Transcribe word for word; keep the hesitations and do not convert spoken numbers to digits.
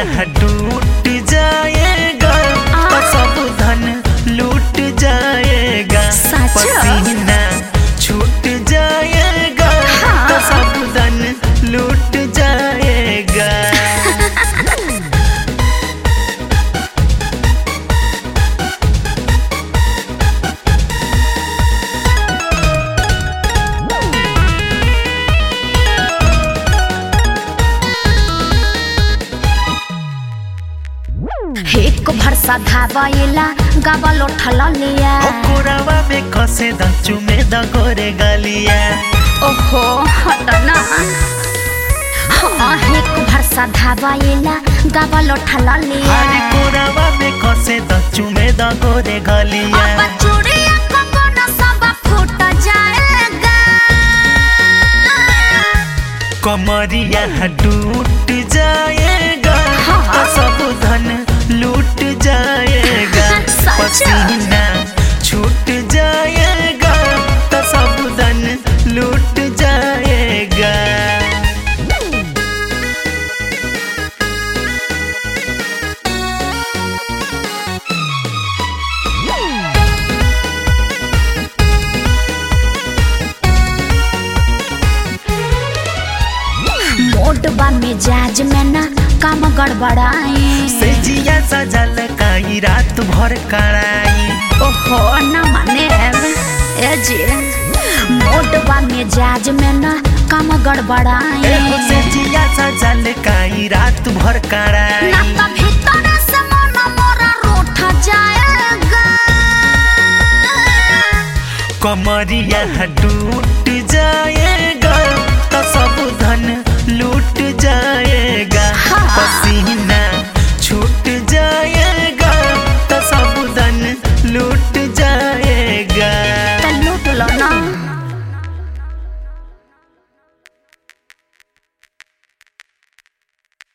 कमरिया टूट जाएगा तो सब धन लूट जाएगा। पसीना छूट जाएगा तो सब धन लूट जाएगा। एक भरसा धावाइला गावा लोठला लिया कोरावा में खसे दचू में दगोरे गलिया। ओहो हटना हाँ एक भरसा धावाइला गावा लोठला लिया अरे कोरावा में खसे दचू में दगोरे गलिया। अब चूड़िया कंगना सब फूट जाएगा। कमरिया टूट जाएगा तो सब धन लूट जाएगा। पसीना छूट जाएगा तो सब धन लूट जाएगा। मोटबा मिजाज में ना काम गड़बड़ाई से जिया सजल काई रात भर कराई। ओहो न माने ए जी मोटबा मिजाज में ना काम गड़बड़ाई से जिया सजल काई रात भर कराई। ना तो भीतर से मन मोरा रूठ जाएगा। कमरिया टूट जाएगा तो सब धन लूट